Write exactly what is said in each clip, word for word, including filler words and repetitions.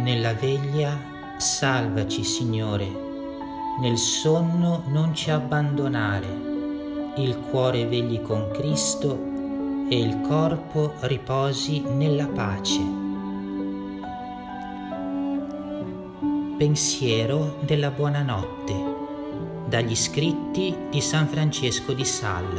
Nella veglia salvaci, Signore, nel sonno non ci abbandonare, il cuore vegli con Cristo e il corpo riposi nella pace. Pensiero della buonanotte dagli scritti di San Francesco di Sales.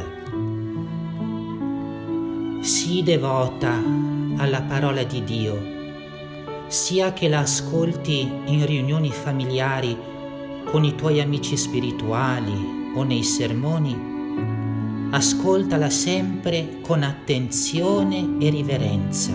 Sii devota alla parola di Dio, sia che la ascolti in riunioni familiari con i tuoi amici spirituali o nei sermoni. Ascoltala sempre con attenzione e riverenza.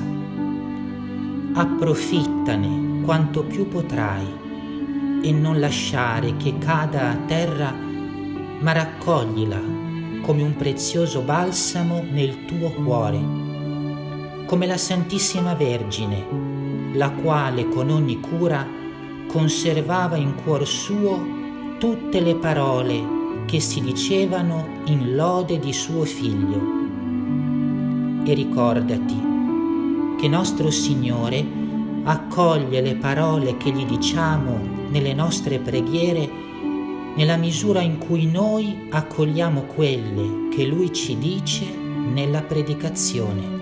Approfittane quanto più potrai e non lasciare che cada a terra, ma raccoglila come un prezioso balsamo nel tuo cuore, come la Santissima Vergine, la quale con ogni cura conservava in cuor suo tutte le parole che si dicevano in lode di suo Figlio. E ricordati che nostro Signore accoglie le parole che gli diciamo nelle nostre preghiere nella misura in cui noi accogliamo quelle che Lui ci dice nella predicazione.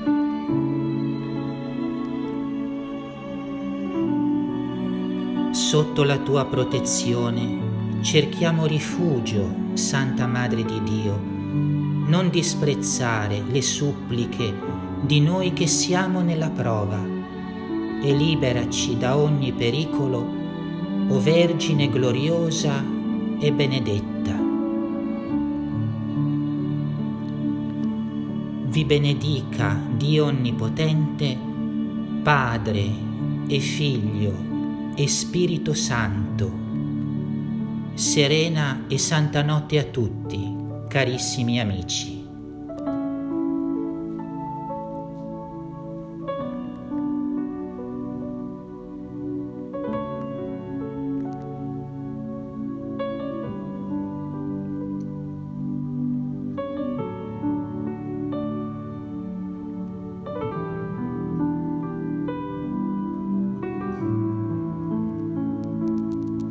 Sotto la tua protezione cerchiamo rifugio, Santa Madre di Dio. Non disprezzare le suppliche di noi che siamo nella prova e liberaci da ogni pericolo, o Vergine gloriosa e benedetta. Vi benedica Dio Onnipotente, Padre e Figlio e Spirito Santo. Serena e santa notte a tutti, carissimi amici.